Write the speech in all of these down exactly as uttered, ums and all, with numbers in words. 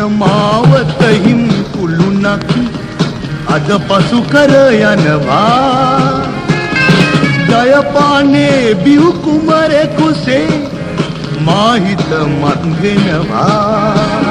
මාවත හිම් කුළුණක් අද පසු කර යනවා ජයපානේ බිව් කුමරෙකුසේ මා හිත මත් වෙනවා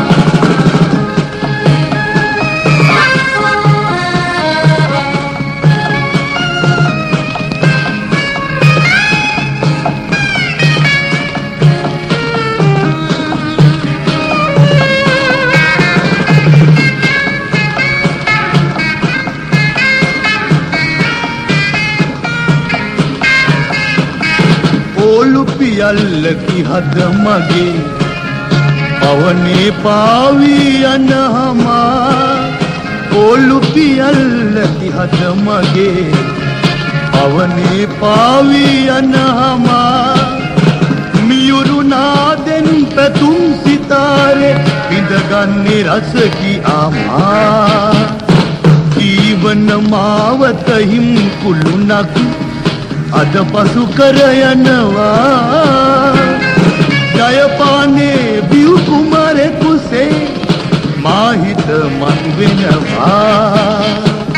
පියල්ලකි හද මගේ පවනේ පාවී යනහමා ඕලු පියල්ලකි හද මගේ පවනේ පාවී යනහමා මියුරු නාදෙන් පැතුම් සිතාරේ විඳගන්නේ රසකි ආමා ජීවන මාවත හිම් කුළුණක් අද පසු කර යනවා ජයපානේ බිව් කුමරෙකුසේ මා හිත මත් වෙනවා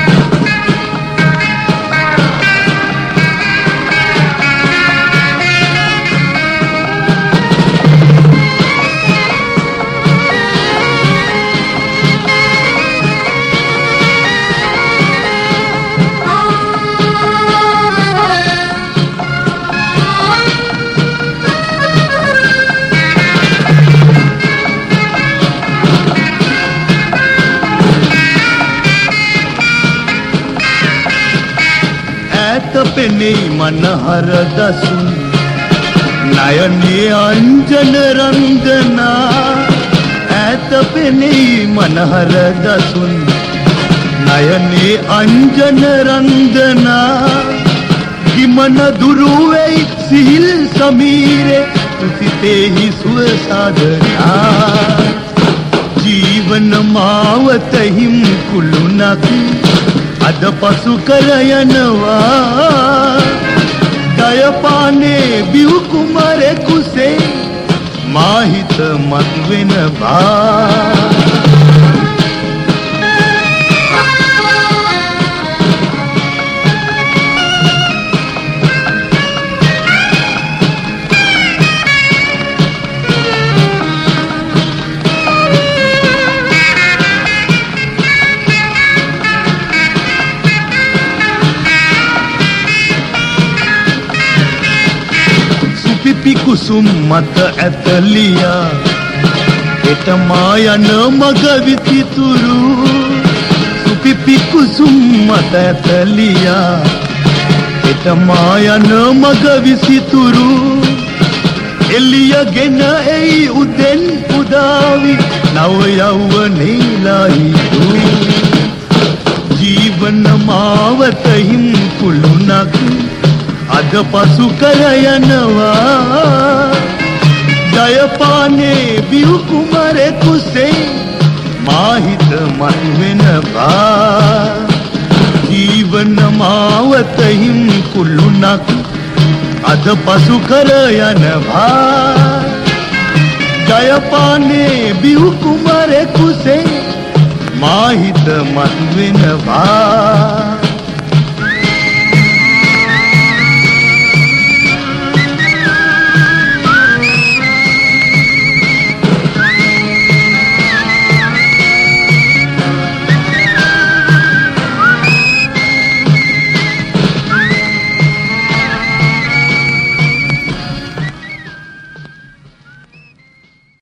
පෙනේ මනහර දසුන් නයනේ අංජන රංගනා ඈත පෙනේ මනහර දසුන් නයනේ අංජන රංගනා කිමන දුරු වෙයි සිහිල් සමීරේ සිතෙහි සුව සාදනා ජීවන මාවත හිම් කුළුණක් අද පසු කර යනවා ජයපානේ බිව් කුමරෙකුසේ මා හිත මත් වෙනවා පිපි කුසුම් මත ඇතලියා එත මා යන මග විසිතුරු සුපිපි කුසුම් මත ඇතලියා එත මා යන මග විසිතුරු එළියගෙන එයි උදෙන් උදාවි නව යෞවනේලායි ජීවන මාවත හිම් කුළුණක් අද පසු කර යනවා ජයපානේ බිව් කුමරෙකුසේ මා හිත මත් වෙනවා ජීවන මාවත හිම් කුළුණක් අද පසු කර යනවා ජයපානේ බිව් කුමරෙකුසේ මා හිත මත් වෙනවා